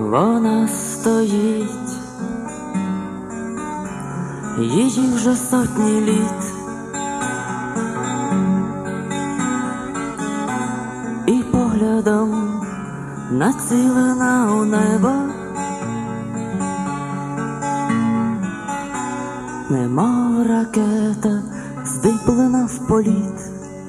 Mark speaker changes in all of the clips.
Speaker 1: Вона стоїть, їй вже сотні літ, і поглядом націлена у небо, немов ракета здиплена в політ,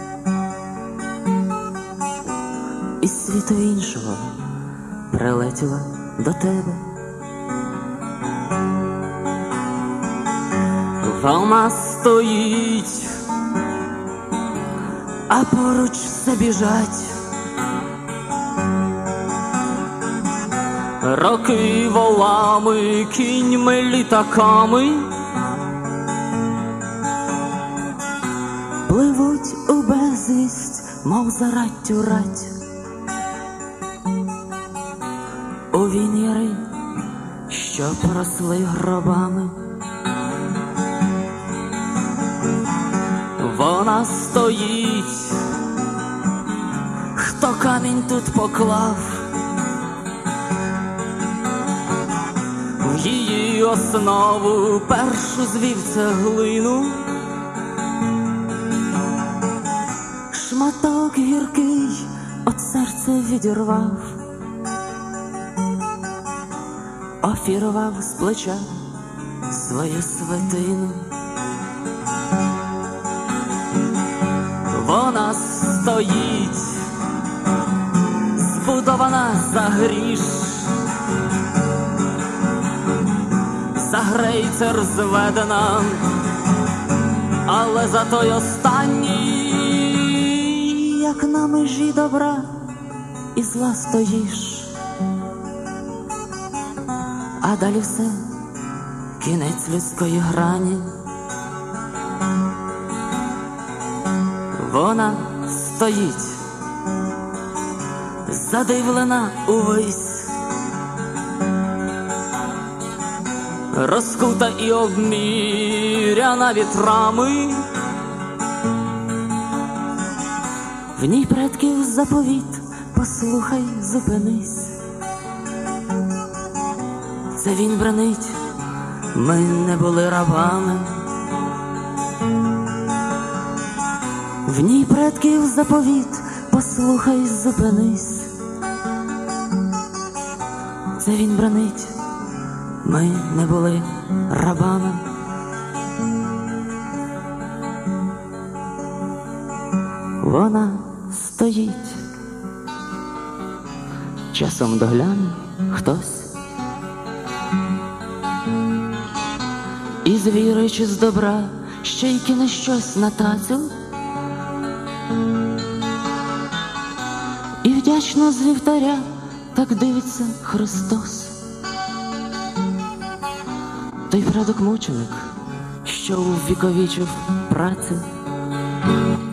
Speaker 1: із світу іншого прилетіла до тебе. Вона стоїть, а поруч все біжать роки волами, кіньми, літаками, пливуть у безвість, мов за раттю рать. У віньєри, що поросли гробами, вона стоїть, хто камінь тут поклав, в її основу першу звів цеглину, шматок гіркий от серця відірвав, офірував з плеча свою святину. Вона стоїть, збудована за гріш, за грейцер зведена, але за той останній, як на межі добра і зла стоїш. А далі все, кінець людської грані. Вона стоїть, задивлена увесь, розкута і обміряна вітрами. В ній предків заповіт, послухай, зупинись. Це він бранить, ми не були рабами. В ній предків заповіт, послухай, зупинись. Це він бранить, ми не були рабами. Вона стоїть, часом догляне хтось, і з віри чи з добра ще й кине щось на тацю, і вдячно з вівтаря так дивиться Христос, той предок-мученик, що увіковічив працю.